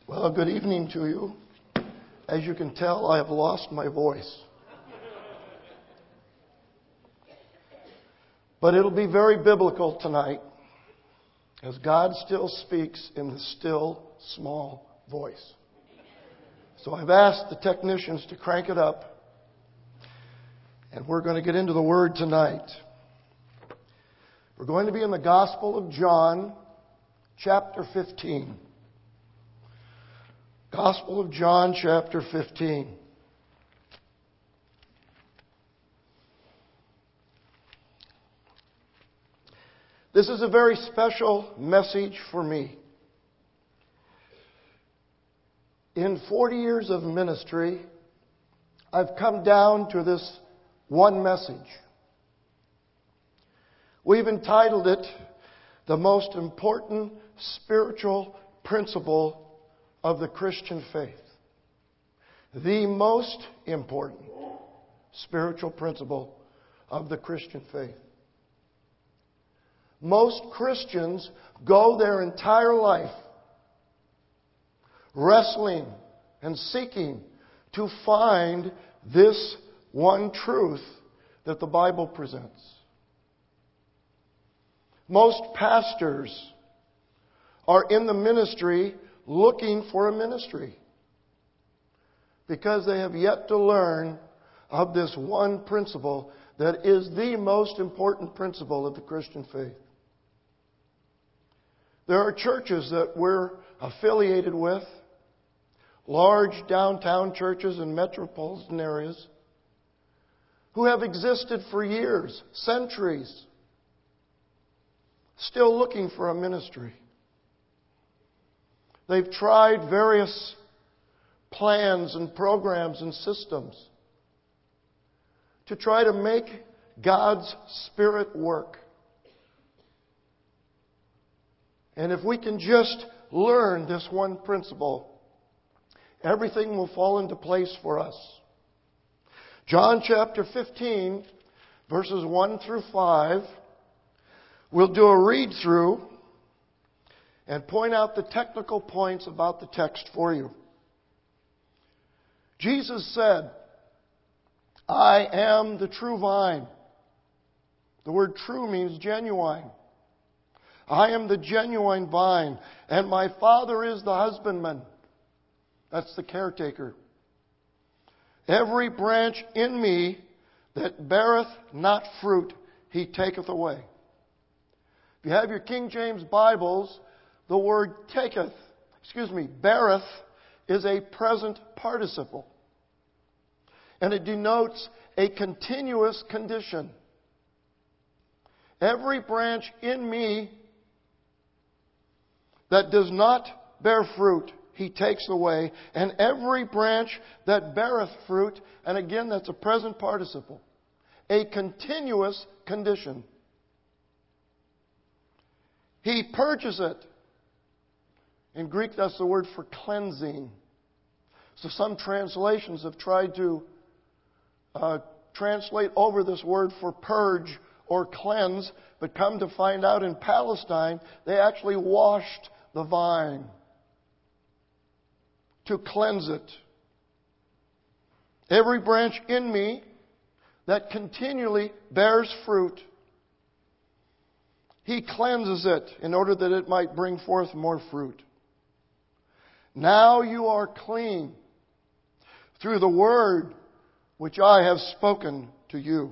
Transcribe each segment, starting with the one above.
Well, good evening to you. As you can tell, I have lost my voice. But it'll be very biblical tonight, as God still speaks in the still, small voice. So I've asked the technicians to crank it up, and we're going to get into the Word tonight. We're going to be in the Gospel of John, chapter 15. Gospel of John, chapter 15. This is a very special message for me. In 40 years of ministry, I've come down to this one message. We've entitled it, The Most Important Spiritual Principle of the Christian Faith. The most important spiritual principle of the Christian faith. Most Christians go their entire life wrestling and seeking to find this one truth that the Bible presents. Most pastors are in the ministry looking for a ministry because they have yet to learn of this one principle that is the most important principle of the Christian faith. There are churches that we're affiliated with, large downtown churches in metropolitan areas, who have existed for years, centuries, still looking for a ministry. They've tried various plans and programs and systems to try to make God's Spirit work. And if we can just learn this one principle, everything will fall into place for us. John chapter 15, verses 1 through 5, we'll do a read-through and point out the technical points about the text for you. Jesus said, I am the true vine. The word true means genuine. I am the genuine vine, and my Father is the husbandman. That's the caretaker. Every branch in me that beareth not fruit, He taketh away. If you have your King James Bibles, the word beareth, is a present participle. And it denotes a continuous condition. Every branch in me that does not bear fruit, He takes away. And every branch that beareth fruit, and again that's a present participle, a continuous condition. He purges it. In Greek, that's the word for cleansing. So some translations have tried to translate over this word for purge or cleanse, but come to find out in Palestine, they actually washed the vine to cleanse it. Every branch in me that continually bears fruit, He cleanses it in order that it might bring forth more fruit. Now you are clean through the word which I have spoken to you.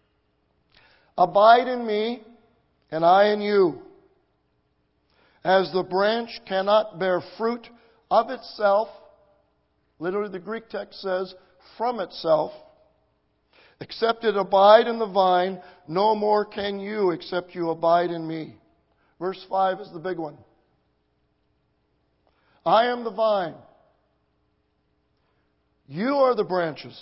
Abide in me, and I in you. As the branch cannot bear fruit of itself, literally the Greek text says, from itself, except it abide in the vine, no more can you except you abide in me. Verse 5 is the big one. I am the vine. You are the branches.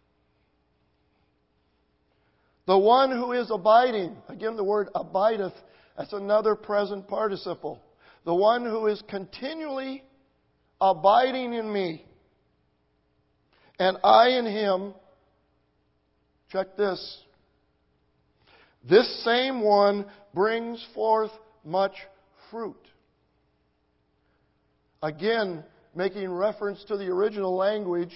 The one who is abiding, again the word abideth, that's another present participle. The one who is continually abiding in me, and I in him, check this, this same one brings forth much fruit. Again, making reference to the original language.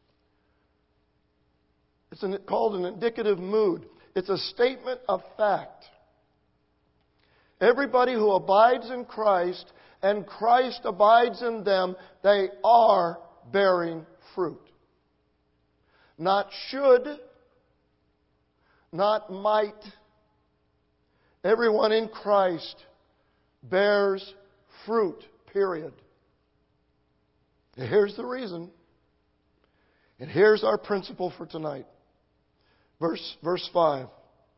It's called an indicative mood. It's a statement of fact. Everybody who abides in Christ and Christ abides in them, they are bearing fruit. Not should, not might. Everyone in Christ bears fruit, period. And here's the reason. And here's our principle for tonight. Verse 5.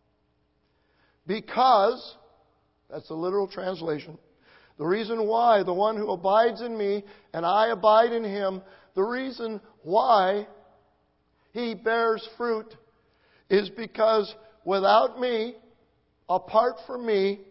Because, that's a literal translation, the reason why the one who abides in me and I abide in him, the reason why he bears fruit is because without me, apart from me,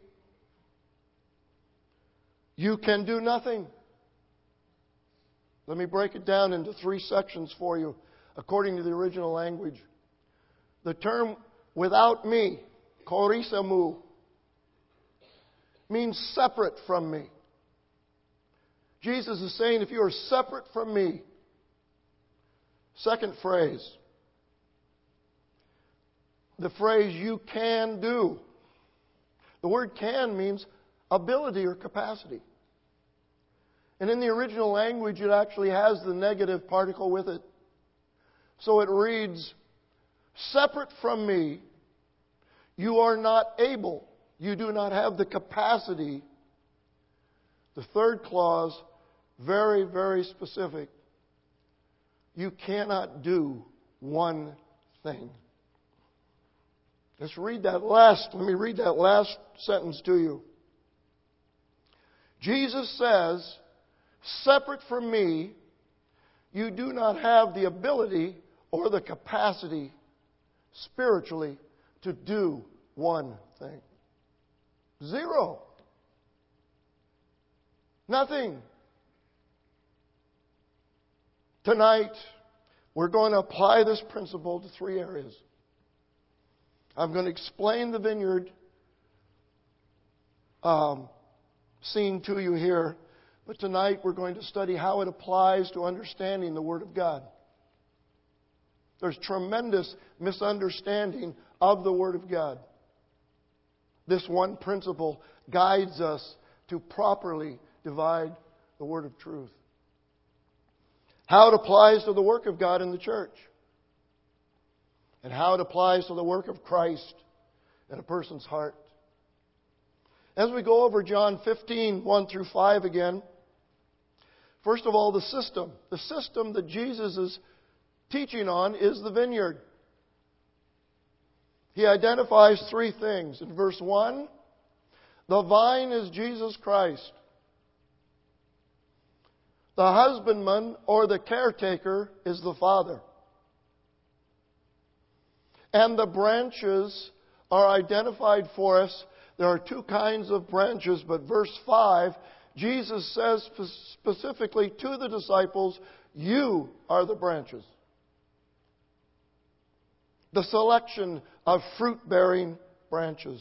you can do nothing. Let me break it down into 3 sections for you, according to the original language. The term without me, chorisamu, means separate from me. Jesus is saying, if you are separate from me. Second phrase, the phrase you can do. The word can means ability or capacity. And in the original language, it actually has the negative particle with it. So it reads, separate from me, you are not able. You do not have the capacity. The third clause, very, very specific. You cannot do one thing. Let me read that last sentence to you. Jesus says, separate from me, you do not have the ability or the capacity spiritually to do one thing. 0. Nothing. Tonight, we're going to apply this principle to 3 areas. I'm going to explain the vineyard scene to you here. But tonight we're going to study how it applies to understanding the Word of God. There's tremendous misunderstanding of the Word of God. This one principle guides us to properly divide the Word of truth. How it applies to the work of God in the church. And how it applies to the work of Christ in a person's heart. As we go over John 15, 1 through 5 again, first of all, the system. The system that Jesus is teaching on is the vineyard. He identifies 3 things. In verse 1, the vine is Jesus Christ. The husbandman or the caretaker is the Father. And the branches are identified for us. There are 2 kinds of branches, but verse 5, Jesus says specifically to the disciples, you are the branches. The selection of fruit-bearing branches.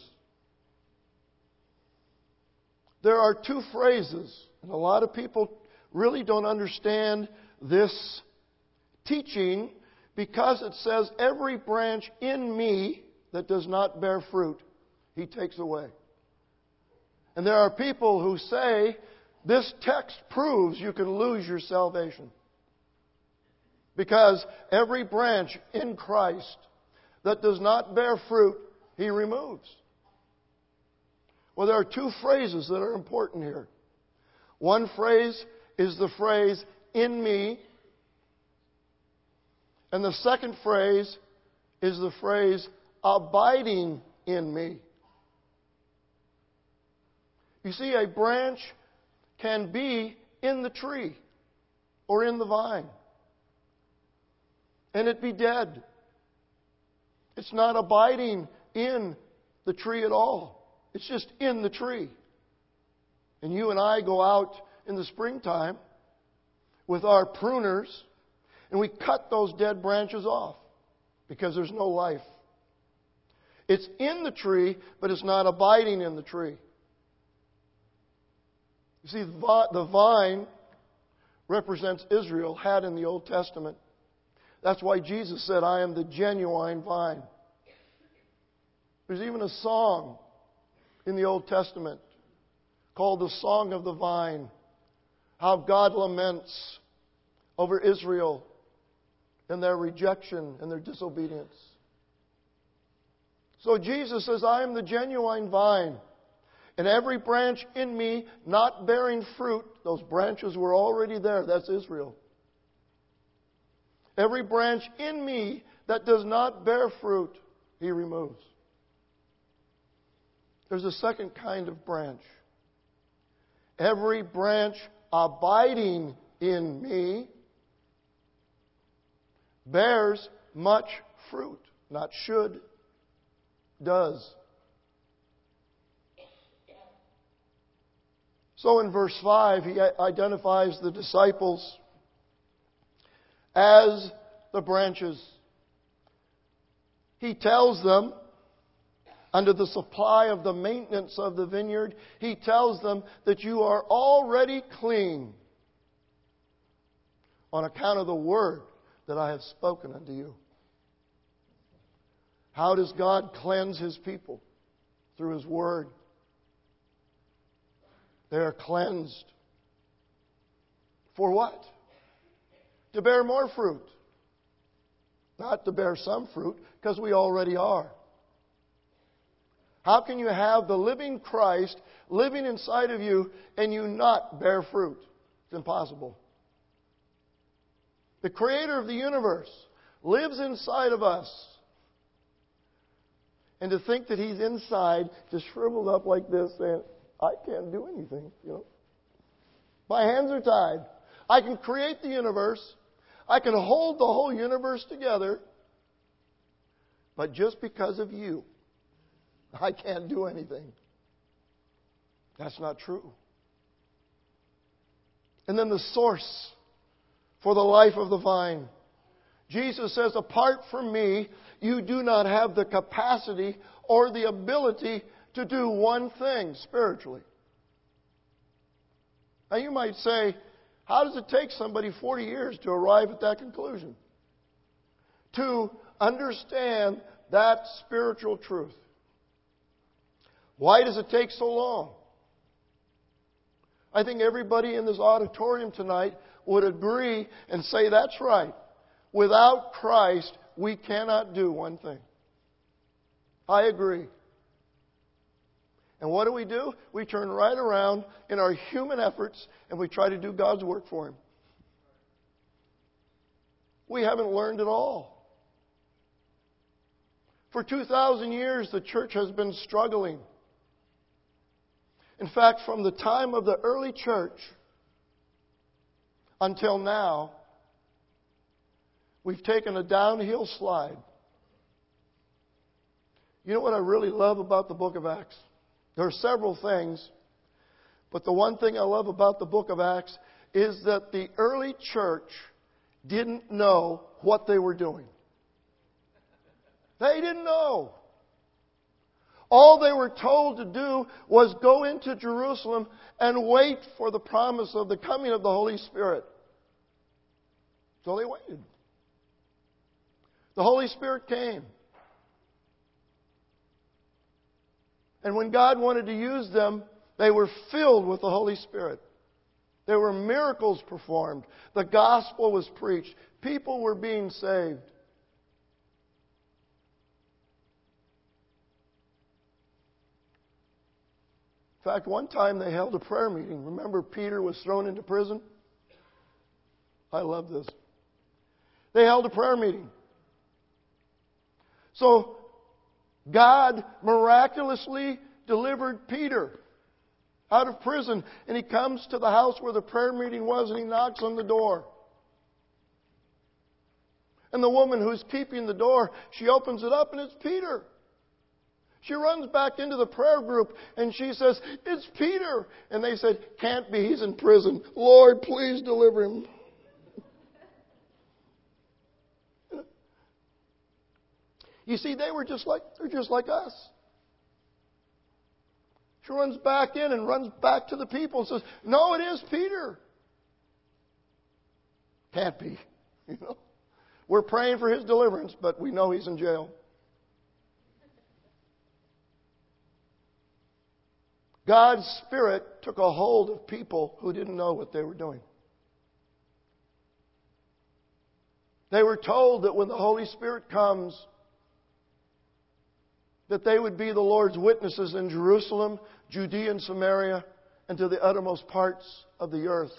There are 2 phrases, and a lot of people really don't understand this teaching because it says, every branch in me that does not bear fruit, He takes away. And there are people who say, this text proves you can lose your salvation. Because every branch in Christ that does not bear fruit, He removes. Well, there are 2 phrases that are important here. One phrase is the phrase, in me. And the second phrase is the phrase, abiding in me. You see, a branch can be in the tree or in the vine, and it be dead. It's not abiding in the tree at all. It's just in the tree. And you and I go out in the springtime with our pruners, and we cut those dead branches off because there's no life. It's in the tree, but it's not abiding in the tree. You see, the vine represents Israel, had in the Old Testament. That's why Jesus said, I am the genuine vine. There's even a song in the Old Testament called the Song of the Vine. How God laments over Israel and their rejection and their disobedience. So Jesus says, I am the genuine vine. And every branch in me not bearing fruit, those branches were already there. That's Israel. Every branch in me that does not bear fruit, He removes. There's a second kind of branch. Every branch abiding in me bears much fruit. Not should, does. So in verse 5, he identifies the disciples as the branches. He tells them, under the supply of the maintenance of the vineyard, He tells them that you are already clean on account of the word that I have spoken unto you. How does God cleanse His people? Through His word. They are cleansed. For what? To bear more fruit. Not to bear some fruit, because we already are. How can you have the living Christ living inside of you and you not bear fruit? It's impossible. The Creator of the universe lives inside of us. And to think that He's inside, just shriveled up like this, saying, I can't do anything, My hands are tied. I can create the universe. I can hold the whole universe together. But just because of you, I can't do anything. That's not true. And then the source for the life of the vine. Jesus says, apart from me, you do not have the capacity or the ability to do one thing spiritually. Now you might say, how does it take somebody 40 years to arrive at that conclusion? To understand that spiritual truth. Why does it take so long? I think everybody in this auditorium tonight would agree and say that's right. Without Christ, we cannot do one thing. I agree. And what do? We turn right around in our human efforts and we try to do God's work for Him. We haven't learned at all. For 2,000 years, the church has been struggling. In fact, from the time of the early church until now, we've taken a downhill slide. You know what I really love about the book of Acts? There are several things, but the one thing I love about the book of Acts is that the early church didn't know what they were doing. They didn't know. All they were told to do was go into Jerusalem and wait for the promise of the coming of the Holy Spirit. So they waited. The Holy Spirit came. And when God wanted to use them, they were filled with the Holy Spirit. There were miracles performed. The gospel was preached. People were being saved. In fact, one time they held a prayer meeting. Remember, Peter was thrown into prison? I love this. They held a prayer meeting. So, God miraculously delivered Peter out of prison. And he comes to the house where the prayer meeting was and he knocks on the door. And the woman who's keeping the door, she opens it up and it's Peter. She runs back into the prayer group and she says, it's Peter. And they said, can't be, he's in prison. Lord, please deliver him. You see, they're just like us. She runs back in and runs back to the people and says, no, it is Peter. Can't be. You know? We're praying for his deliverance, but we know he's in jail. God's Spirit took a hold of people who didn't know what they were doing. They were told that when the Holy Spirit comes, that they would be the Lord's witnesses in Jerusalem, Judea and Samaria, and to the uttermost parts of the earth.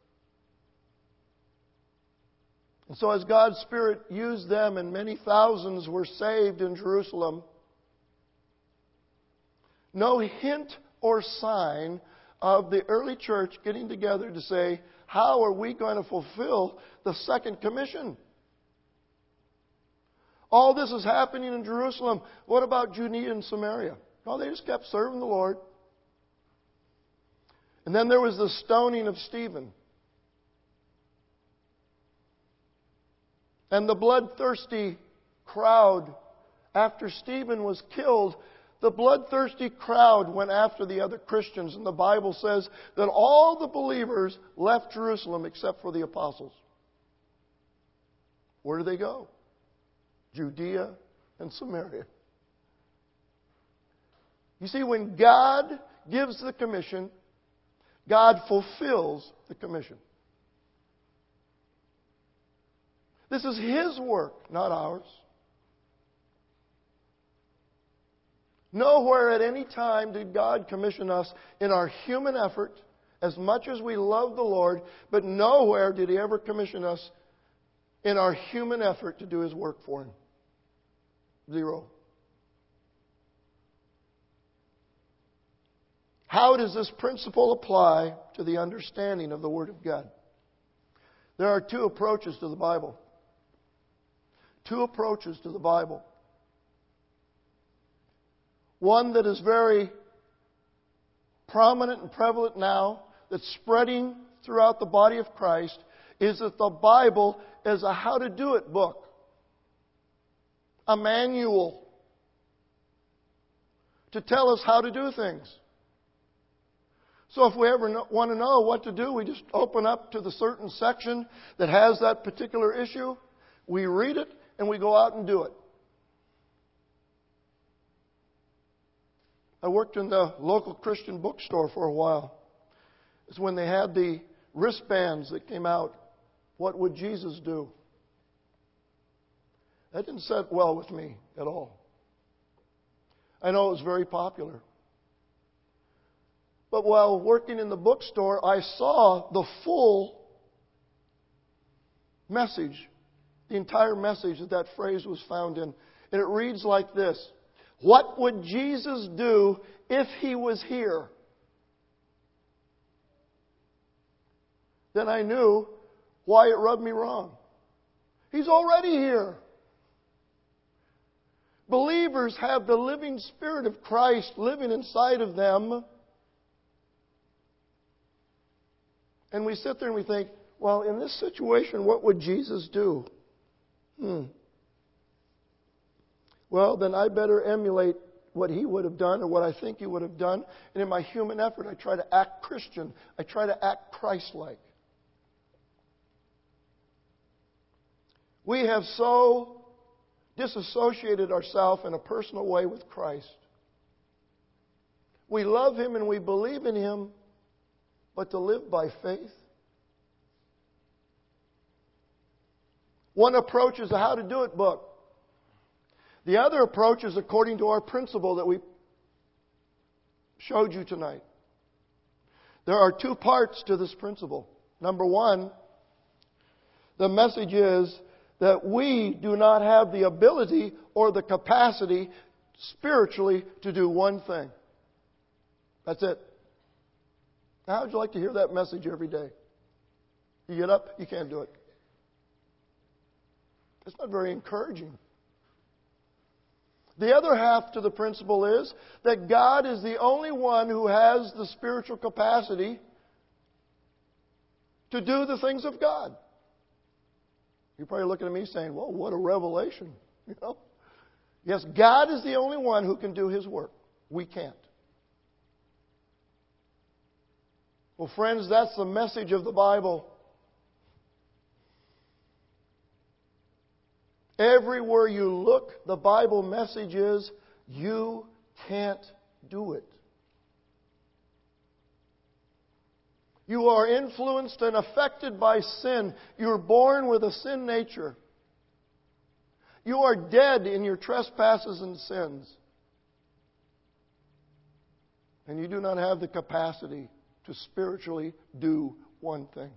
And so as God's Spirit used them, and many thousands were saved in Jerusalem, no hint or sign of the early church getting together to say, how are we going to fulfill the second commission? All this is happening in Jerusalem. What about Judea and Samaria? No, they just kept serving the Lord. And then there was the stoning of Stephen. And the bloodthirsty crowd, after Stephen was killed, the bloodthirsty crowd went after the other Christians. And the Bible says that all the believers left Jerusalem except for the apostles. Where did they go? Judea and Samaria. You see, when God gives the commission, God fulfills the commission. This is His work, not ours. Nowhere at any time did God commission us in our human effort, as much as we love the Lord, but nowhere did He ever commission us in our human effort to do His work for Him. Zero. How does this principle apply to the understanding of the Word of God? There are two approaches to the Bible. Two approaches to the Bible. One that is very prominent and prevalent now, that's spreading throughout the body of Christ, is that the Bible is a how-to-do-it book. A manual to tell us how to do things. So if we ever want to know what to do, we just open up to the certain section that has that particular issue, we read it, and we go out and do it. I worked in the local Christian bookstore for a while. It's when they had the wristbands that came out. What would Jesus do? That didn't sit well with me at all. I know it was very popular. But while working in the bookstore, I saw the full message, the entire message that phrase was found in. And it reads like this: what would Jesus do if He was here? Then I knew why it rubbed me wrong. He's already here. Believers have the living Spirit of Christ living inside of them. And we sit there and we think, well, in this situation, what would Jesus do? Well, then I better emulate what He would have done or what I think He would have done. And in my human effort, I try to act Christian. I try to act Christ-like. We have so disassociated ourselves in a personal way with Christ. We love Him and we believe in Him, but to live by faith. One approach is a how-to-do-it book. The other approach is according to our principle that we showed you tonight. There are two parts to this principle. Number one, the message is that we do not have the ability or the capacity spiritually to do one thing. That's it. Now, how would you like to hear that message every day? You get up, you can't do it. It's not very encouraging. The other half to the principle is that God is the only one who has the spiritual capacity to do the things of God. You're probably looking at me saying, well, what a revelation. You know? Yes, God is the only one who can do His work. We can't. Well, friends, that's the message of the Bible. Everywhere you look, the Bible message is, you can't do it. You are influenced and affected by sin. You're born with a sin nature. You are dead in your trespasses and sins. And you do not have the capacity to spiritually do one thing.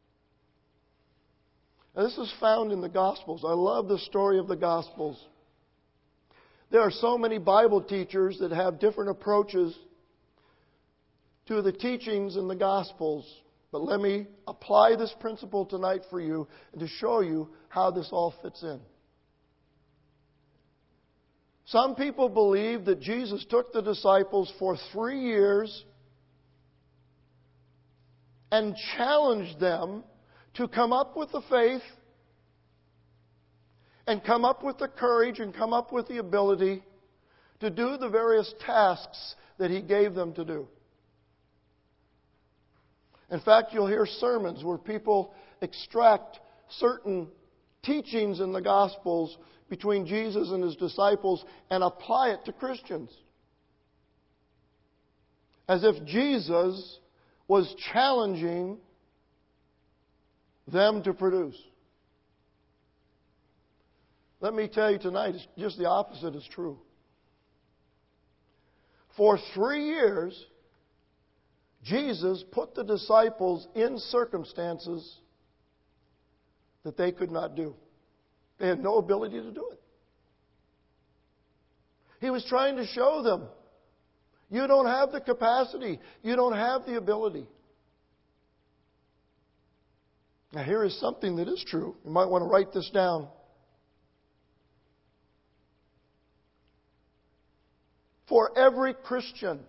Now, this is found in the Gospels. I love the story of the Gospels. There are so many Bible teachers that have different approaches to the teachings in the Gospels. But let me apply this principle tonight for you and to show you how this all fits in. Some people believe that Jesus took the disciples for 3 years and challenged them to come up with the faith and come up with the courage and come up with the ability to do the various tasks that He gave them to do. In fact, you'll hear sermons where people extract certain teachings in the Gospels between Jesus and His disciples and apply it to Christians. As if Jesus was challenging them to produce. Let me tell you tonight, it's just the opposite is true. For 3 years, Jesus put the disciples in circumstances that they could not do. They had no ability to do it. He was trying to show them, you don't have the capacity. You don't have the ability. Now here is something that is true. You might want to write this down. For every Christian,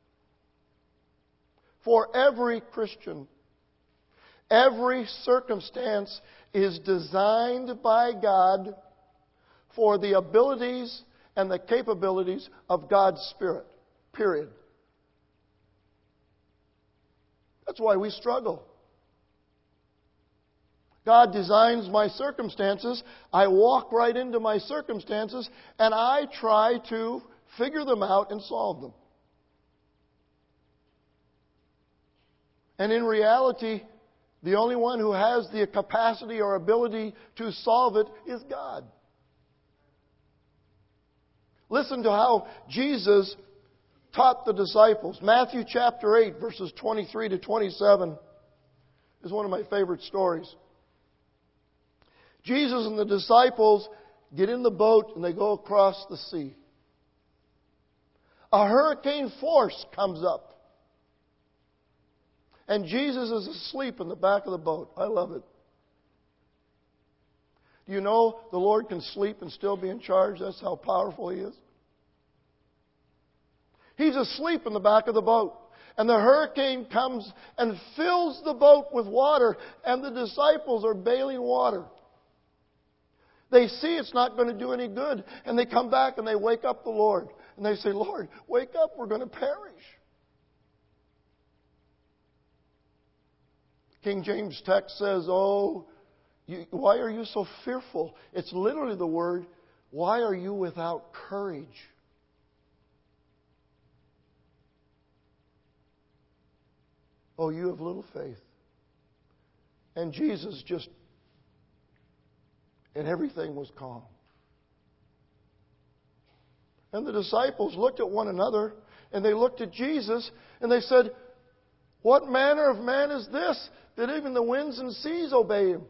every circumstance is designed by God for the abilities and the capabilities of God's Spirit. Period. That's why we struggle. God designs my circumstances. I walk right into my circumstances and I try to figure them out and solve them. And in reality, the only one who has the capacity or ability to solve it is God. Listen to how Jesus taught the disciples. Matthew chapter 8, verses 23 to 27 is one of my favorite stories. Jesus and the disciples get in the boat and they go across the sea. A hurricane force comes up. And Jesus is asleep in the back of the boat. I love it. Do you know the Lord can sleep and still be in charge? That's how powerful He is. He's asleep in the back of the boat. And the hurricane comes and fills the boat with water. And the disciples are bailing water. They see it's not going to do any good. And they come back and they wake up the Lord. And they say, Lord, wake up, we're going to perish. King James text says, why are you so fearful? It's literally the word, why are you without courage? Oh, you have little faith. And Jesus and everything was calm. And the disciples looked at one another, and they looked at Jesus, and they said, what manner of man is this, that even the winds and seas obey Him?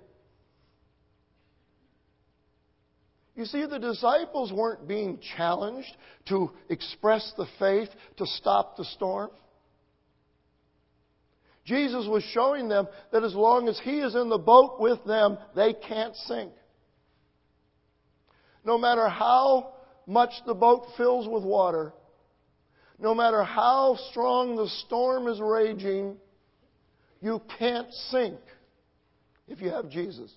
You see, the disciples weren't being challenged to express the faith to stop the storm. Jesus was showing them that as long as He is in the boat with them, they can't sink. No matter how much the boat fills with water, no matter how strong the storm is raging, you can't sink if you have Jesus.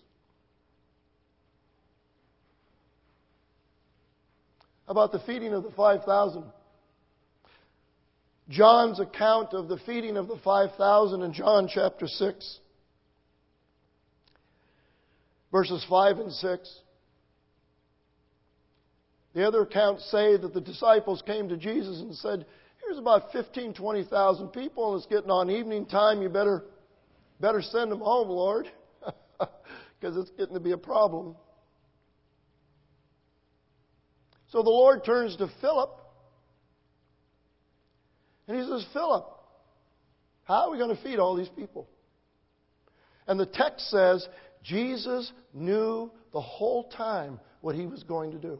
About the feeding of the 5,000. John's account of the feeding of the 5,000 in John chapter 6, verses 5 and 6. The other accounts say that the disciples came to Jesus and said, here's about 15,000, 20,000 people, and it's getting on evening time. You better send them home, Lord, because it's getting to be a problem. So the Lord turns to Philip, and He says, Philip, how are we going to feed all these people? And the text says, Jesus knew the whole time what He was going to do.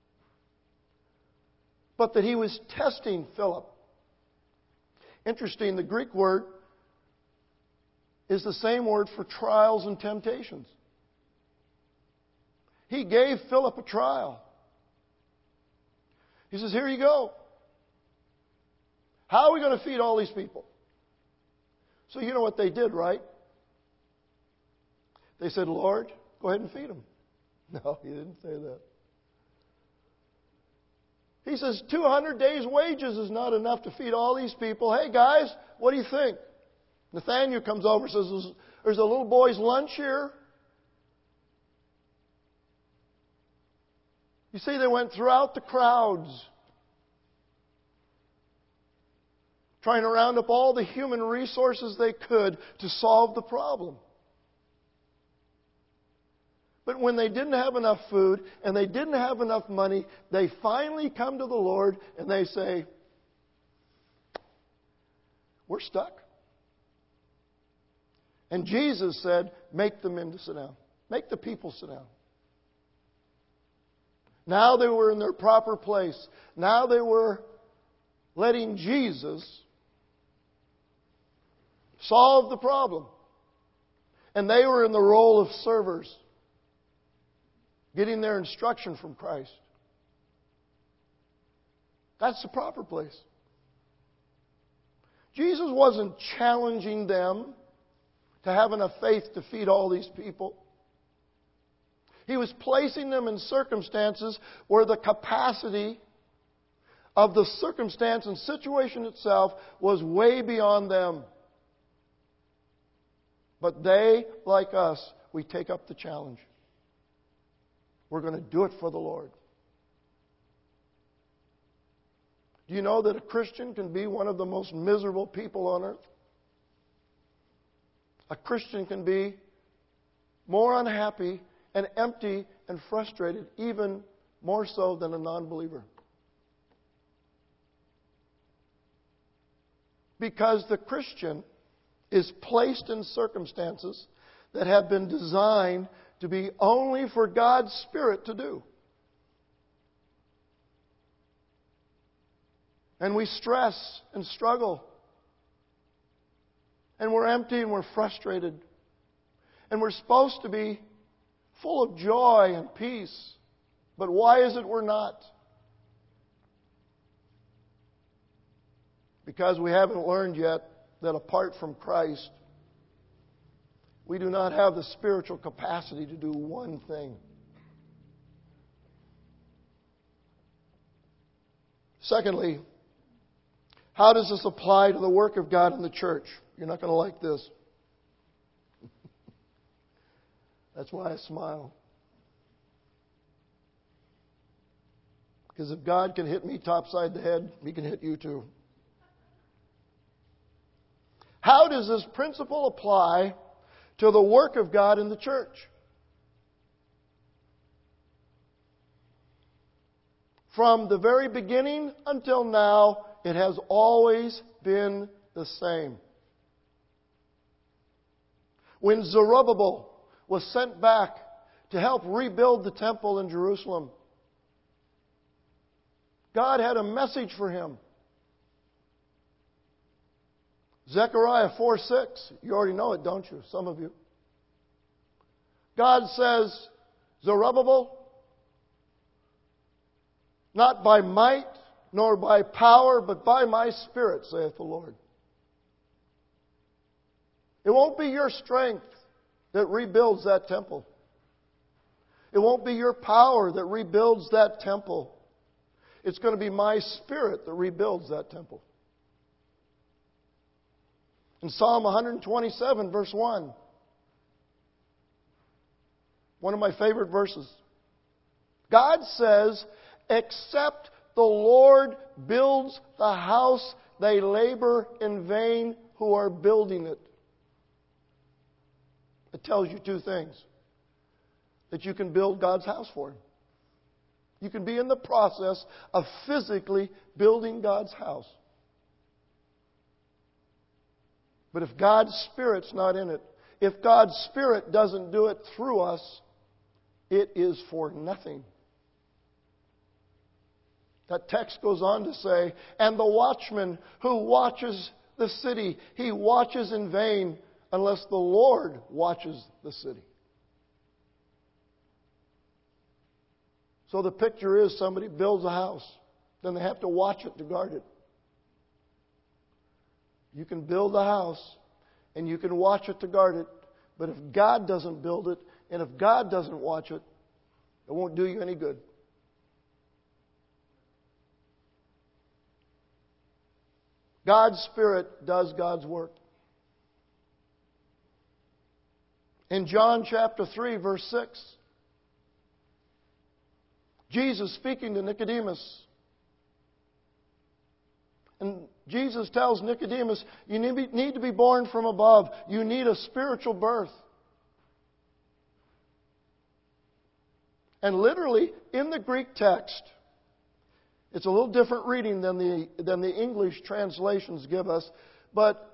But that He was testing Philip. Interesting, the Greek word is the same word for trials and temptations. He gave Philip a trial. He says, here you go. How are we going to feed all these people? So you know what they did, right? They said, Lord, go ahead and feed them. No, He didn't say that. He says, 200 days' wages is not enough to feed all these people. Hey, guys, what do you think? Nathaniel comes over and says, there's a little boy's lunch here. You see, they went throughout the crowds, trying to round up all the human resources they could to solve the problem. But when they didn't have enough food and they didn't have enough money, they finally come to the Lord and they say, we're stuck. And Jesus said, make the men to sit down. Make the people sit down. Now they were in their proper place. Now they were letting Jesus solve the problem. And they were in the role of servers, getting their instruction from Christ. That's the proper place. Jesus wasn't challenging them to have enough faith to feed all these people. He was placing them in circumstances where the capacity of the circumstance and situation itself was way beyond them. But they, like us, we take up the challenge. We're going to do it for the Lord. Do you know that a Christian can be one of the most miserable people on earth? A Christian can be more unhappy and empty and frustrated, even more so than a non-believer. Because the Christian is placed in circumstances that have been designed to be only for God's Spirit to do. And we stress and struggle. And we're empty and we're frustrated. And we're supposed to be full of joy and peace. But why is it we're not? Because we haven't learned yet that apart from Christ, we do not have the spiritual capacity to do one thing. Secondly, how does this apply to the work of God in the church? You're not going to like this. That's why I smile. Because if God can hit me topside the head, He can hit you too. How does this principle apply to the work of God in the church? From the very beginning until now, it has always been the same. When Zerubbabel was sent back to help rebuild the temple in Jerusalem, God had a message for him. Zechariah 4:6. You already know it, don't you? Some of you. God says, Zerubbabel, not by might nor by power, but by my Spirit, saith the Lord. It won't be your strength that rebuilds that temple. It won't be your power that rebuilds that temple. It's going to be my Spirit that rebuilds that temple. In Psalm 127, verse 1, one of my favorite verses, God says, Except the Lord builds the house, they labor in vain who are building it. It tells you two things. That you can build God's house for Him. You can be in the process of physically building God's house. But if God's Spirit's not in it, if God's Spirit doesn't do it through us, it is for nothing. That text goes on to say, and the watchman who watches the city, he watches in vain unless the Lord watches the city. So the picture is somebody builds a house, then they have to watch it to guard it. You can build a house and you can watch it to guard it, but if God doesn't build it and if God doesn't watch it, it won't do you any good. God's Spirit does God's work. In John chapter 3, verse 6, Jesus speaking to Nicodemus. And Jesus tells Nicodemus, you need to be born from above. You need a spiritual birth. And literally, in the Greek text, it's a little different reading than the English translations give us, but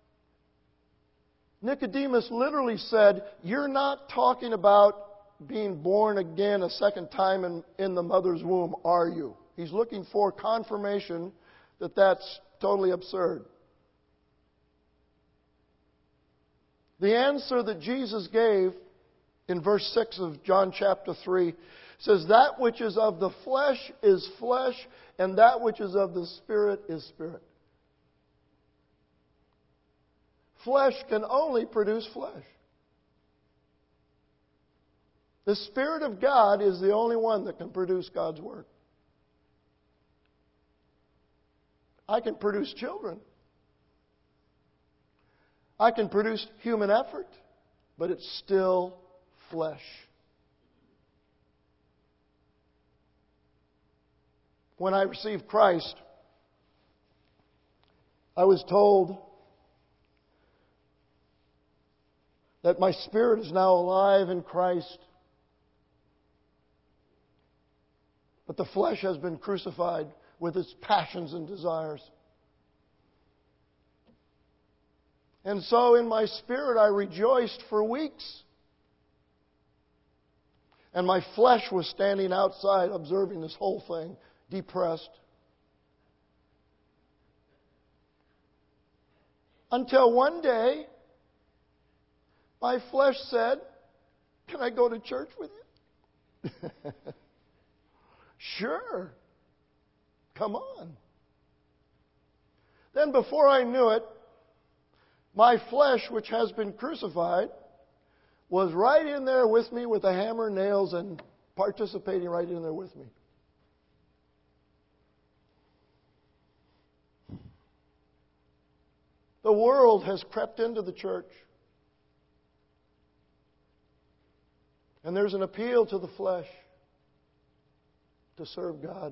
Nicodemus literally said, you're not talking about being born again a second time in the mother's womb, are you? He's looking for confirmation that that's totally absurd. The answer that Jesus gave in verse 6 of John chapter 3 says, that which is of the flesh is flesh, and that which is of the Spirit is spirit. Flesh can only produce flesh. The Spirit of God is the only one that can produce God's Word. I can produce children. I can produce human effort, but it's still flesh. When I received Christ, I was told that my spirit is now alive in Christ, but the flesh has been crucified with its passions and desires. And so in my spirit I rejoiced for weeks. And my flesh was standing outside observing this whole thing, depressed. Until one day, my flesh said, can I go to church with you? Sure. Come on. Then before I knew it, my flesh, which has been crucified, was right in there with me with a hammer and nails and participating right in there with me. The world has crept into the church. And there's an appeal to the flesh to serve God.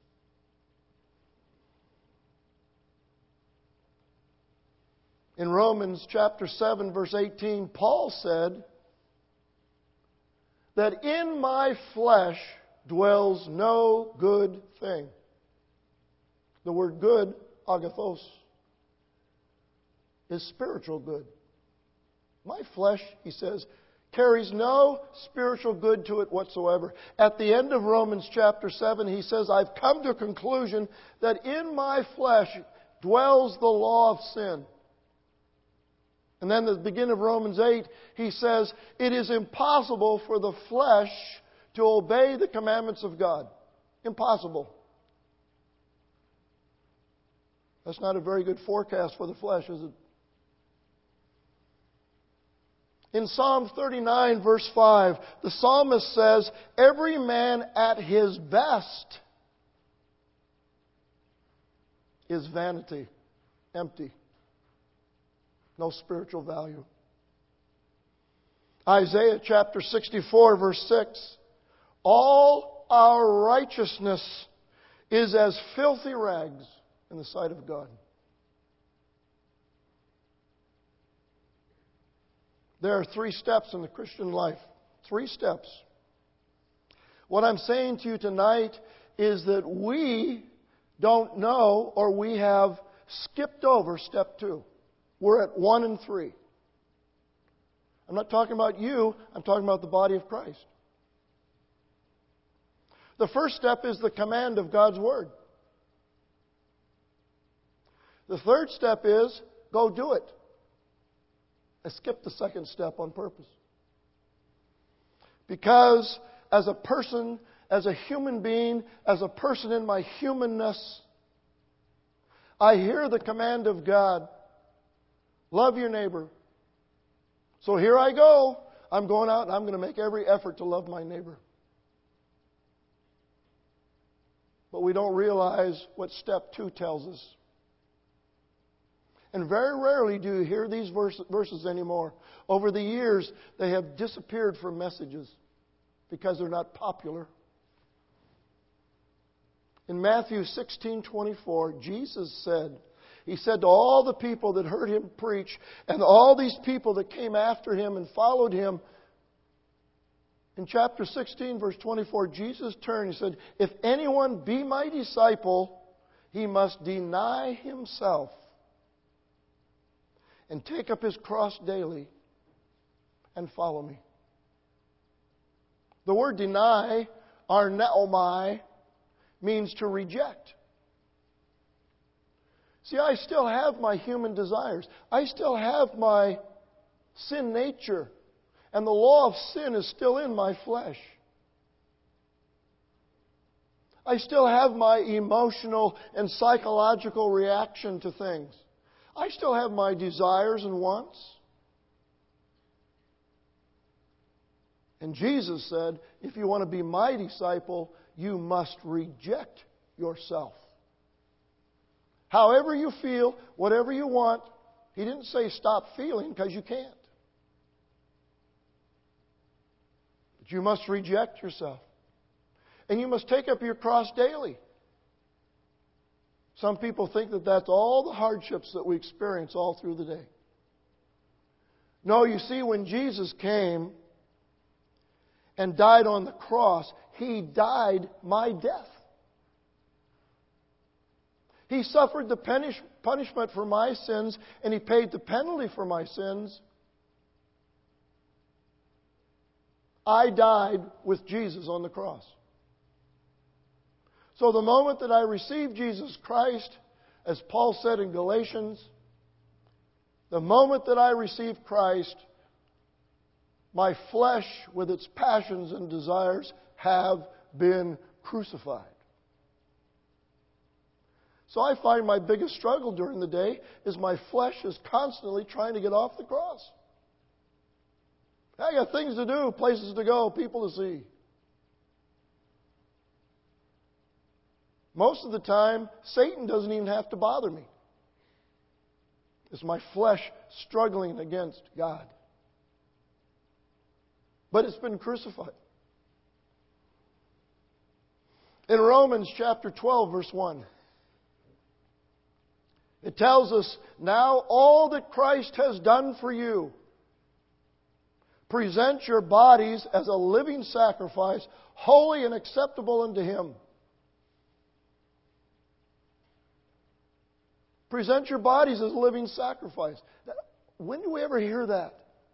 In Romans chapter 7, verse 18, Paul said that in my flesh dwells no good thing. The word good, agathos, is spiritual good. My flesh, he says, carries no spiritual good to it whatsoever. At the end of Romans chapter 7, he says, I've come to a conclusion that in my flesh dwells the law of sin. And then at the beginning of Romans 8, he says, it is impossible for the flesh to obey the commandments of God. Impossible. That's not a very good forecast for the flesh, is it? In Psalm 39, verse 5, the psalmist says, every man at his best is vanity, empty. No spiritual value. Isaiah chapter 64, verse 6, all our righteousness is as filthy rags in the sight of God. There are 3 steps in the Christian life. 3 steps. What I'm saying to you tonight is that we don't know, or we have skipped over step 2. We're at 1 and 3. I'm not talking about you, I'm talking about the body of Christ. The first step is the command of God's Word. The third step is, go do it. I skipped the second step on purpose. Because as a person, as a human being, as a person in my humanness, I hear the command of God, love your neighbor. So here I go. I'm going out and I'm going to make every effort to love my neighbor. But we don't realize what step 2 tells us. And very rarely do you hear these verses anymore. Over the years, they have disappeared from messages because they're not popular. In Matthew 16:24, Jesus said, He said to all the people that heard Him preach, and all these people that came after Him and followed Him, in chapter 16, verse 24, Jesus turned and said, if anyone be my disciple, he must deny himself and take up his cross daily and follow me. The word deny, arneomai, means to reject. See, I still have my human desires. I still have my sin nature. And the law of sin is still in my flesh. I still have my emotional and psychological reaction to things. I still have my desires and wants. And Jesus said, if you want to be my disciple, you must reject yourself. However you feel, whatever you want. He didn't say stop feeling, because you can't. But you must reject yourself. And you must take up your cross daily. Some people think that that's all the hardships that we experience all through the day. No, you see, when Jesus came and died on the cross, He died my death. He suffered the punishment for my sins, and He paid the penalty for my sins. I died with Jesus on the cross. So the moment that I received Jesus Christ, as Paul said in Galatians, the moment that I received Christ, my flesh with its passions and desires have been crucified. So I find my biggest struggle during the day is my flesh is constantly trying to get off the cross. I got things to do, places to go, people to see. Most of the time, Satan doesn't even have to bother me. It's my flesh struggling against God. But it's been crucified. In Romans chapter 12, verse 1, it tells us, now all that Christ has done for you, present your bodies as a living sacrifice, holy and acceptable unto Him. Present your bodies as a living sacrifice. When do we ever hear that?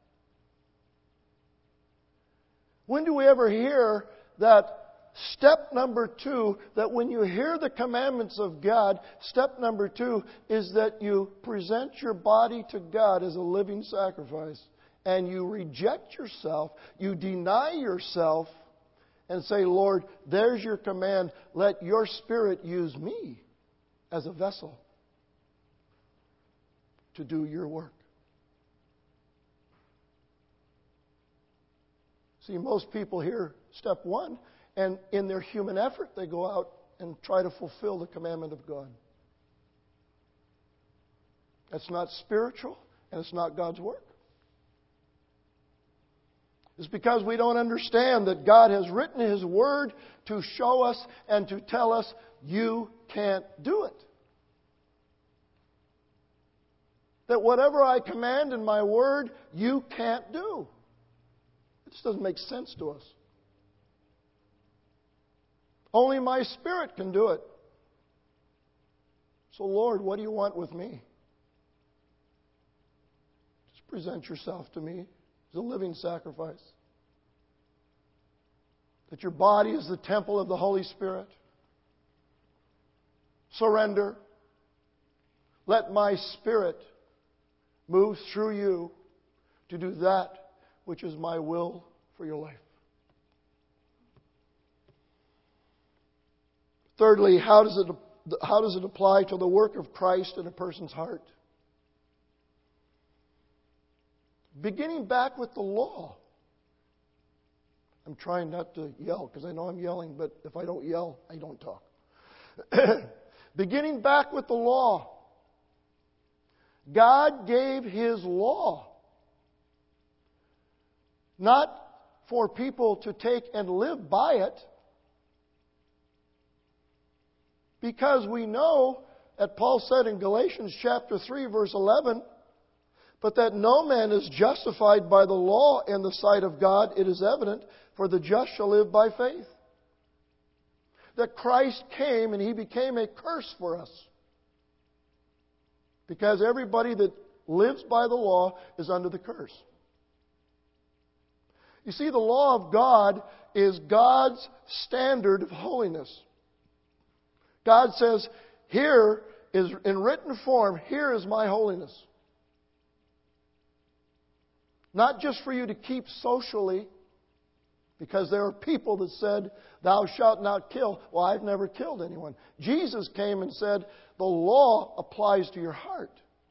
When do we ever hear that step number 2, that when you hear the commandments of God, step number 2 is that you present your body to God as a living sacrifice, and you reject yourself, you deny yourself, and say, Lord, there's your command. Let your Spirit use me as a vessel to do your work. See, most people hear step 1, and in their human effort, they go out and try to fulfill the commandment of God. That's not spiritual, and it's not God's work. It's because we don't understand that God has written His Word to show us and to tell us, you can't do it. That whatever I command in my Word, you can't do. It just doesn't make sense to us. Only my Spirit can do it. So, Lord, what do you want with me? Just present yourself to me as a living sacrifice. That your body is the temple of the Holy Spirit. Surrender. Let my Spirit move through you to do that which is my will for your life. Thirdly, how does it apply to the work of Christ in a person's heart? Beginning back with the law. I'm trying not to yell because I know I'm yelling, but if I don't yell, I don't talk. Beginning back with the law. God gave His law not for people to take and live by it, because we know, as Paul said in Galatians chapter 3, verse 11, but that no man is justified by the law in the sight of God, it is evident, for the just shall live by faith. That Christ came and He became a curse for us. Because everybody that lives by the law is under the curse. You see, the law of God is God's standard of holiness. God says, here is, in written form, here is my holiness. Not just for you to keep socially, because there are people that said, thou shalt not kill. Well, I've never killed anyone. Jesus came and said, the law applies to your heart.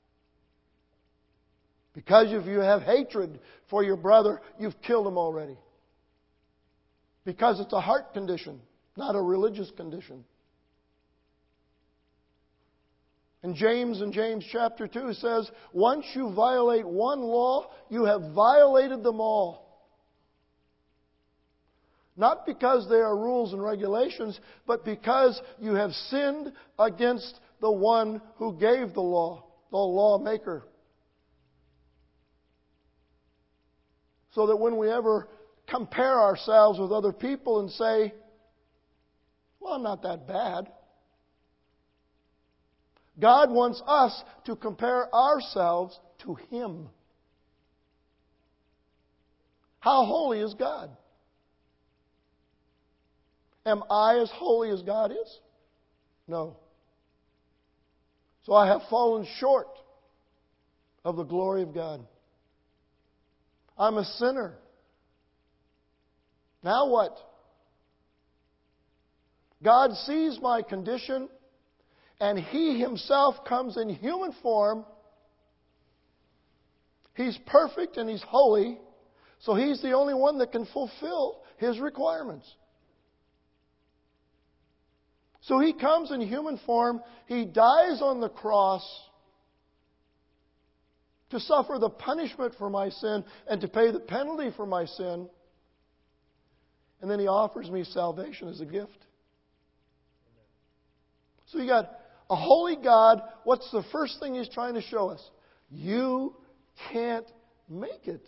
Because if you have hatred for your brother, you've killed him already. Because it's a heart condition, not a religious condition. And James in James chapter 2 says, once you violate one law, you have violated them all. Not because they are rules and regulations, but because you have sinned against the one who gave the law, the lawmaker. So that when we ever compare ourselves with other people and say, well, I'm not that bad. God wants us to compare ourselves to Him. How holy is God? Am I as holy as God is? No. So I have fallen short of the glory of God. I'm a sinner. Now what? God sees my condition, and He Himself comes in human form. He's perfect and He's holy, so He's the only one that can fulfill His requirements. So He comes in human form. He dies on the cross to suffer the punishment for my sin and to pay the penalty for my sin. And then He offers me salvation as a gift. So you got a holy God. What's the first thing He's trying to show us? You can't make it.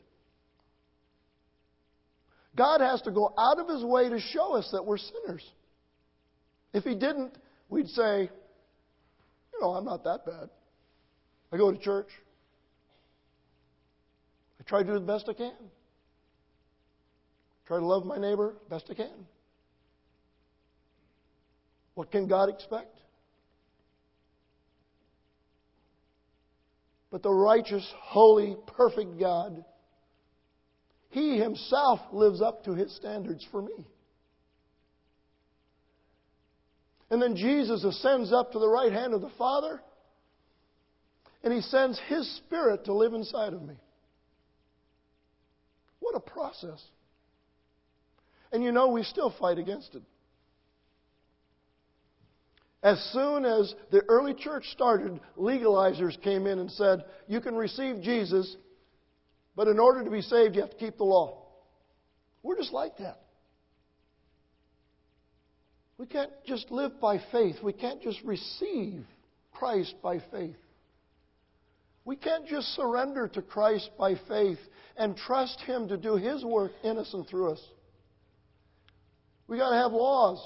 God has to go out of His way to show us that we're sinners. If He didn't, we'd say, I'm not that bad. I go to church. I try to do the best I can. Try to love my neighbor best I can. What can God expect? But the righteous, holy, perfect God, He Himself lives up to His standards for me. And then Jesus ascends up to the right hand of the Father, and He sends His Spirit to live inside of me. What a process. And we still fight against it. As soon as the early church started, legalizers came in and said, you can receive Jesus, but in order to be saved, you have to keep the law. We're just like that. We can't just live by faith. We can't just receive Christ by faith. We can't just surrender to Christ by faith and trust Him to do His work in us and through us. We got to have laws.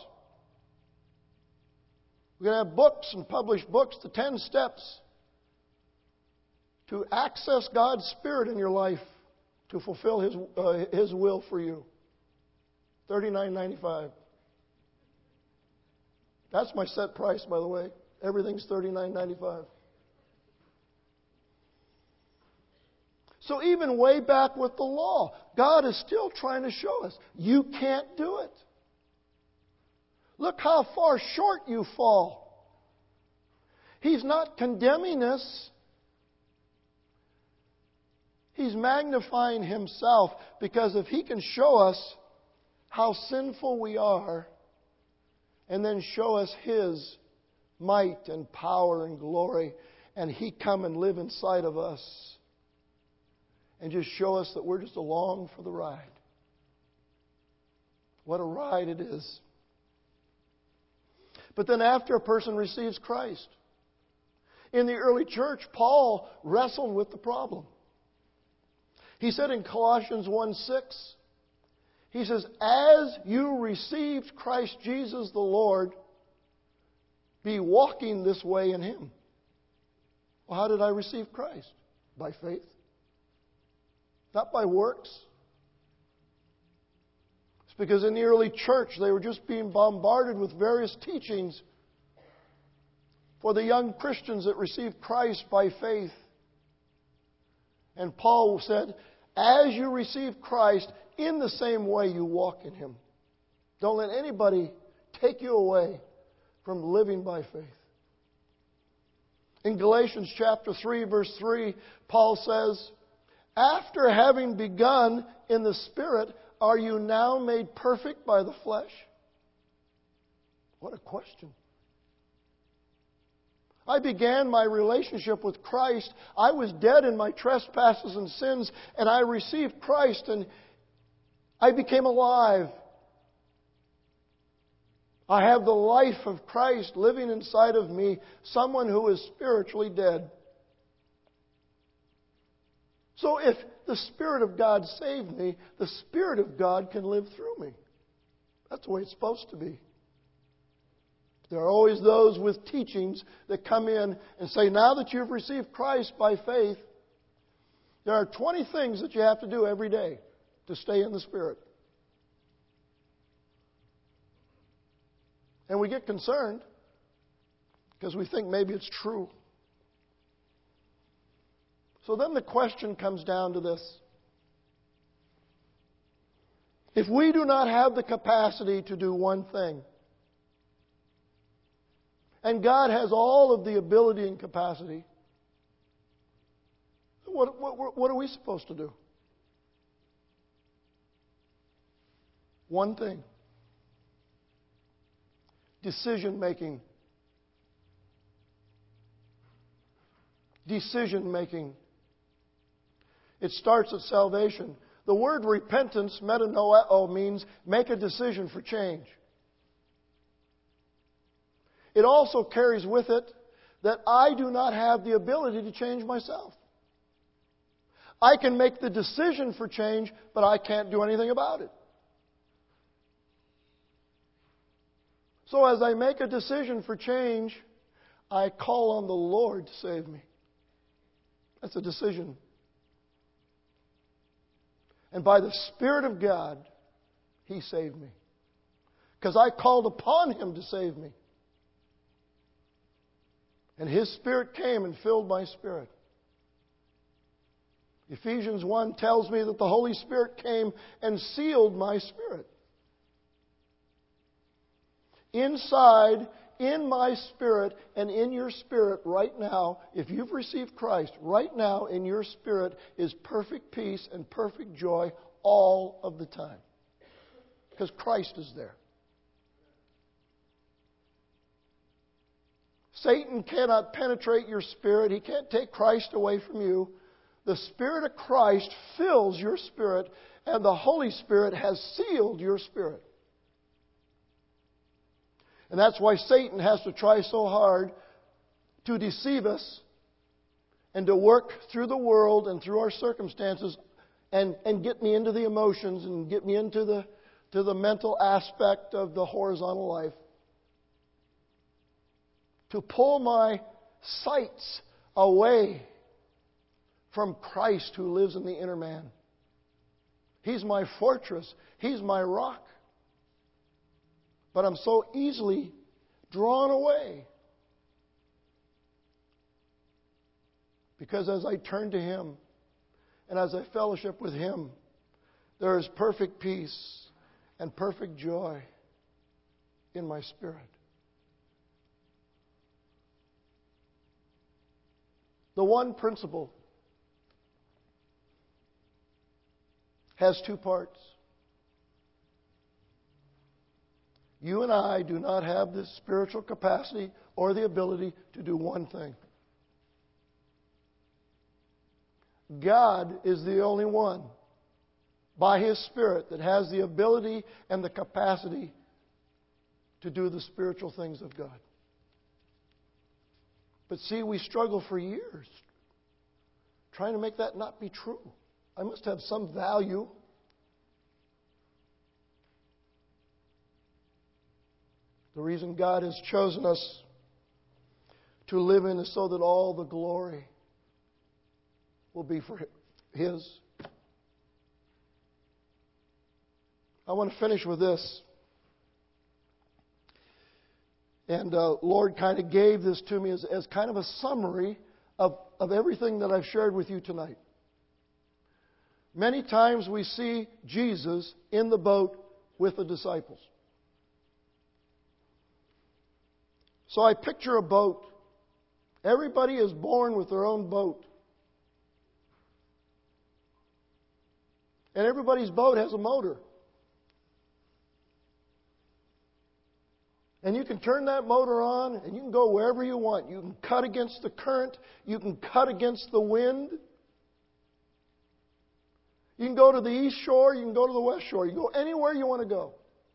We got to have books and publish books, the 10 steps to access God's Spirit in your life to fulfill His will for you. $39.95. That's my set price, by the way. Everything's $39.95. So even way back with the law, God is still trying to show us, you can't do it. Look how far short you fall. He's not condemning us. He's magnifying Himself, because if He can show us how sinful we are and then show us His might and power and glory, and He come and live inside of us and just show us that we're just along for the ride. What a ride it is. But then after a person receives Christ, in the early church, Paul wrestled with the problem. He said in Colossians 1:6, he says, as you received Christ Jesus the Lord, be walking this way in Him. Well, how did I receive Christ? By faith. Not by works. It's because in the early church they were just being bombarded with various teachings for the young Christians that received Christ by faith. And Paul said, as you receive Christ, in the same way you walk in Him. Don't let anybody take you away from living by faith. In Galatians chapter 3, verse 3, Paul says, after having begun in the Spirit, are you now made perfect by the flesh? What a question. I began my relationship with Christ. I was dead in my trespasses and sins, and I received Christ, and I became alive. I have the life of Christ living inside of me, someone who is spiritually dead. So if the Spirit of God saved me, the Spirit of God can live through me. That's the way it's supposed to be. There are always those with teachings that come in and say, now that you've received Christ by faith, there are 20 things that you have to do every day to stay in the Spirit. And we get concerned because we think maybe it's true. So then the question comes down to this. If we do not have the capacity to do one thing, and God has all of the ability and capacity, what are we supposed to do? One thing. Decision making. Decision making. It starts at salvation. The word repentance, metanoeo, means make a decision for change. It also carries with it that I do not have the ability to change myself. I can make the decision for change, but I can't do anything about it. So as I make a decision for change, I call on the Lord to save me. That's a decision. And by the Spirit of God, He saved me. Because I called upon Him to save me. And His Spirit came and filled my spirit. Ephesians 1 tells me that the Holy Spirit came and sealed my spirit. Inside, in my spirit, and in your spirit right now, if you've received Christ, right now in your spirit is perfect peace and perfect joy all of the time. Because Christ is there. Satan cannot penetrate your spirit. He can't take Christ away from you. The Spirit of Christ fills your spirit, And the Holy Spirit has sealed your spirit. And that's why Satan has to try so hard to deceive us and to work through the world and through our circumstances and get me into the emotions and get me into the mental aspect of the horizontal life. To pull my sights away from Christ who lives in the inner man. He's my fortress. He's my rock. But I'm so easily drawn away. Because as I turn to Him and as I fellowship with Him, there is perfect peace and perfect joy in my spirit. The one principle has two parts. You and I do not have the spiritual capacity or the ability to do one thing. God is the only one, by His Spirit, that has the ability and the capacity to do the spiritual things of God. But see, we struggle for years trying to make that not be true. I must have some value. The reason God has chosen us to live in is so that all the glory will be for His. I want to finish with this. And Lord kind of gave this to me as kind of a summary of everything that I've shared with you tonight. Many times we see Jesus in the boat with the disciples. So I picture a boat. Everybody is born with their own boat. And everybody's boat has a motor. And you can turn that motor on and you can go wherever you want. You can cut against the current. You can cut against the wind. You can go to the east shore. You can go to the west shore. You can go anywhere you want to go.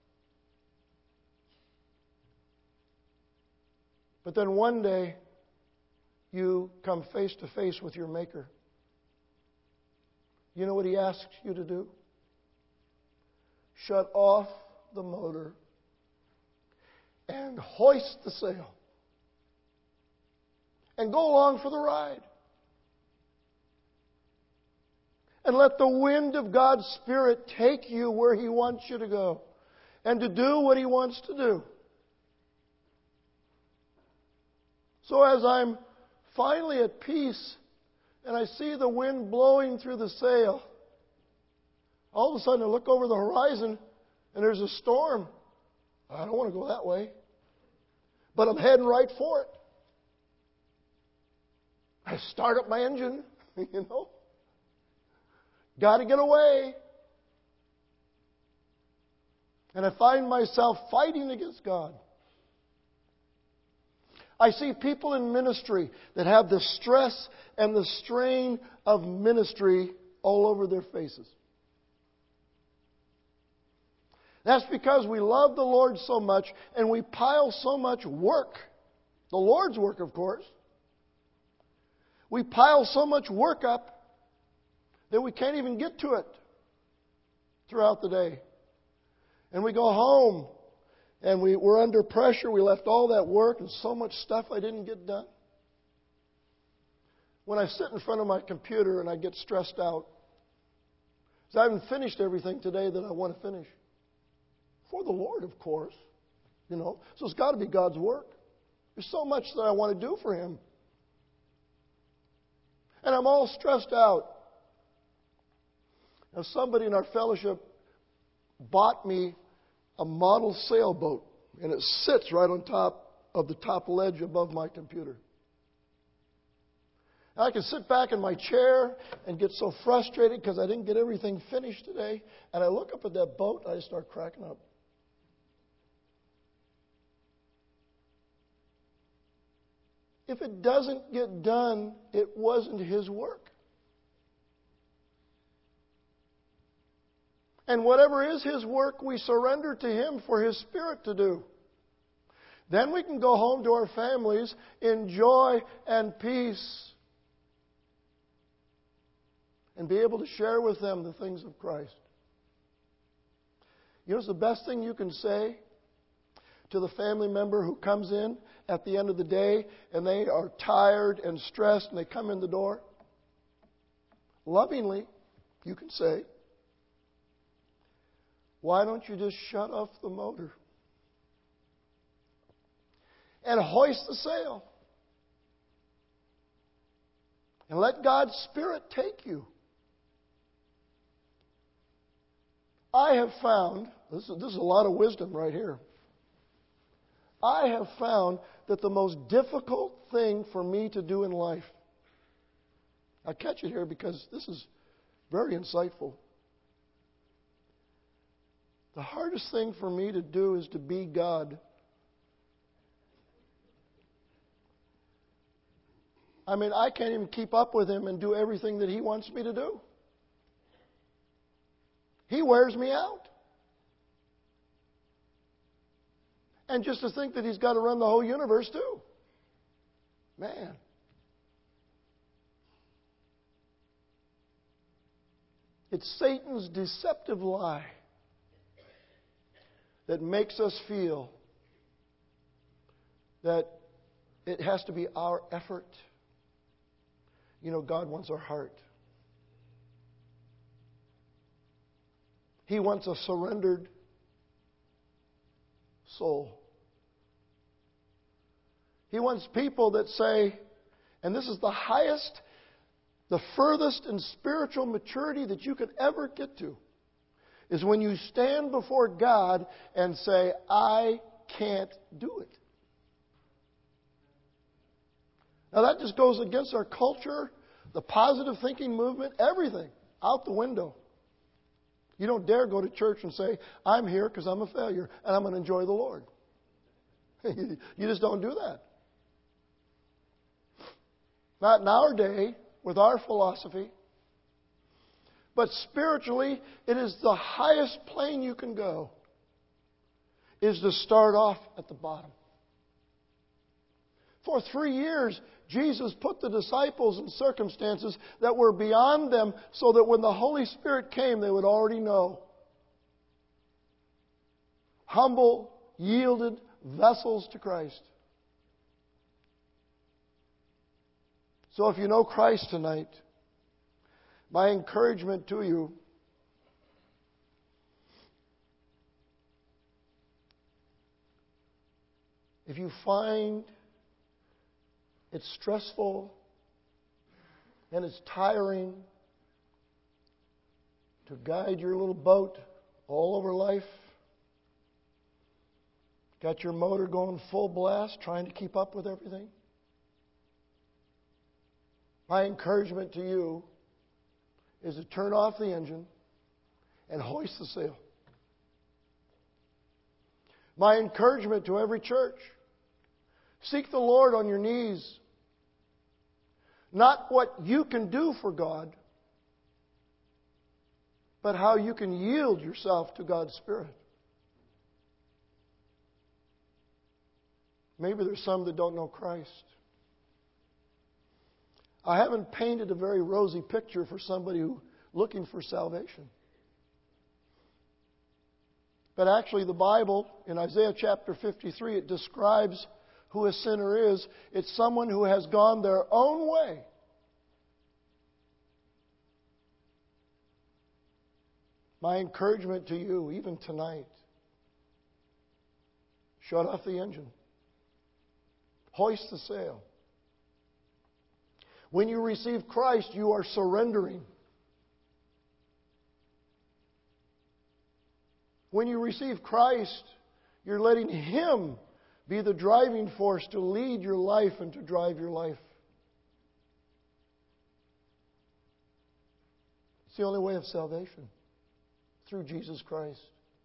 But then one day, you come face to face with your Maker. You know what He asks you to do? Shut off the motor and hoist the sail and go along for the ride. And let the wind of God's Spirit take you where He wants you to go and to do what He wants to do. So as I'm finally at peace and I see the wind blowing through the sail, all of a sudden I look over the horizon and there's a storm. I don't want to go that way. But I'm heading right for it. I start up my engine, you know. Got to get away. And I find myself fighting against God. I see people in ministry that have the stress and the strain of ministry all over their faces. That's because we love the Lord so much and we pile so much work. The Lord's work, of course. We pile so much work up that we can't even get to it throughout the day. And we go home and we're under pressure. We left all that work and so much stuff I didn't get done. When I sit in front of my computer and I get stressed out, because I haven't finished everything today that I want to finish. For the Lord, of course. You know, so it's got to be God's work. There's so much that I want to do for Him. And I'm all stressed out. Now, somebody in our fellowship bought me a model sailboat, and it sits right on top of the top ledge above my computer. I can sit back in my chair and get so frustrated because I didn't get everything finished today, and I look up at that boat and I start cracking up. If it doesn't get done, it wasn't His work. And whatever is His work, we surrender to Him for His Spirit to do. Then we can go home to our families in joy and peace and be able to share with them the things of Christ. You know what's the best thing you can say to the family member who comes in at the end of the day and they are tired and stressed and they come in the door? Lovingly, you can say, "Why don't you just shut off the motor and hoist the sail and let God's Spirit take you?" I have found, this is a lot of wisdom right here. I have found that the most difficult thing for me to do in life, I catch it here because this is very insightful. The hardest thing for me to do is to be God. I mean, I can't even keep up with Him and do everything that He wants me to do. He wears me out. And just to think that He's got to run the whole universe too. Man. It's Satan's deceptive lie that makes us feel that it has to be our effort. You know, God wants our heart. He wants a surrendered soul. He wants people that say, and this is the highest, the furthest in spiritual maturity that you could ever get to, is when you stand before God and say, "I can't do it." Now that just goes against our culture, the positive thinking movement, everything, out the window. You don't dare go to church and say, "I'm here because I'm a failure and I'm going to enjoy the Lord." You just don't do that. Not in our day, with our philosophy. But spiritually, it is the highest plane you can go, is to start off at the bottom. For 3 years, Jesus put the disciples in circumstances that were beyond them so that when the Holy Spirit came, they would already know. Humble, yielded vessels to Christ. So if you know Christ tonight, my encouragement to you if you find it's stressful and it's tiring to guide your little boat all over life, got your motor going full blast, trying to keep up with everything, my encouragement to you is to turn off the engine and hoist the sail. My encouragement to every church, seek the Lord on your knees. Not what you can do for God, but how you can yield yourself to God's Spirit. Maybe there's some that don't know Christ. I haven't painted a very rosy picture for somebody who's looking for salvation. But actually the Bible, in Isaiah chapter 53, it describes who a sinner is. It's someone who has gone their own way. My encouragement to you, even tonight, shut off the engine. Hoist the sail. When you receive Christ, you are surrendering. When you receive Christ, you're letting Him be the driving force to lead your life and to drive your life. It's the only way of salvation, through Jesus Christ.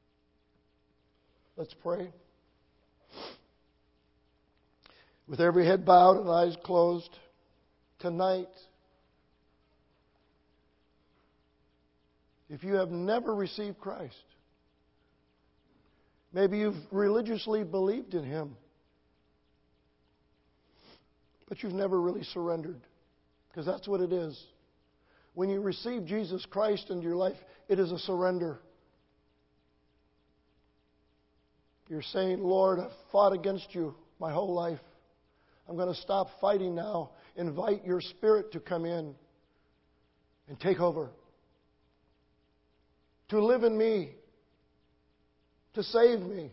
Let's pray. With every head bowed and eyes closed, tonight, If you have never received Christ, maybe you've religiously believed in Him, but you've never really surrendered. Because that's what it is. When you receive Jesus Christ into your life, it is a surrender. You're saying, Lord, I've fought against you my whole life. I'm going to stop fighting now. Invite your Spirit to come in and take over. To live in me. To save me.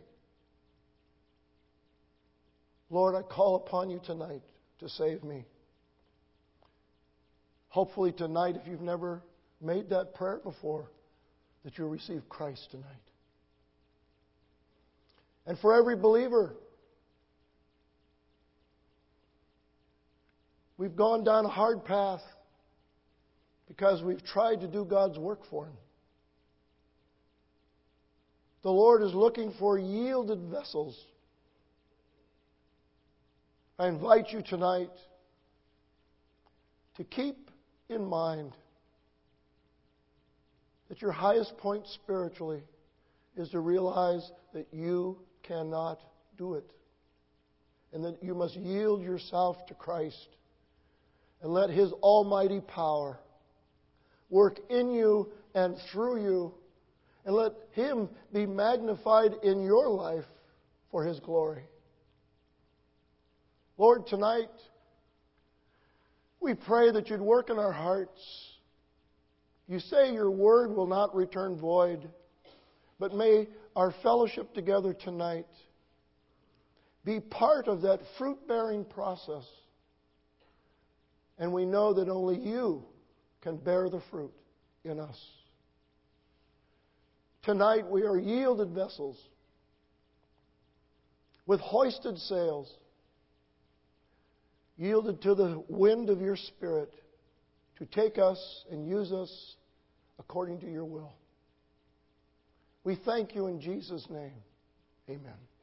Lord, I call upon you tonight to save me. Hopefully tonight, if you've never made that prayer before, that you'll receive Christ tonight. And for every believer, we've gone down a hard path because we've tried to do God's work for Him. The Lord is looking for yielded vessels. I invite you tonight to keep in mind that your highest point spiritually is to realize that you cannot do it. And that you must yield yourself to Christ and let His almighty power work in you and through you, and let Him be magnified in your life for His glory. Lord, tonight, we pray that you'd work in our hearts. You say your word will not return void, but may our fellowship together tonight be part of that fruit-bearing process. And we know that only you can bear the fruit in us. Tonight we are yielded vessels with hoisted sails, yielded to the wind of your Spirit to take us and use us according to your will. We thank you in Jesus' name. Amen.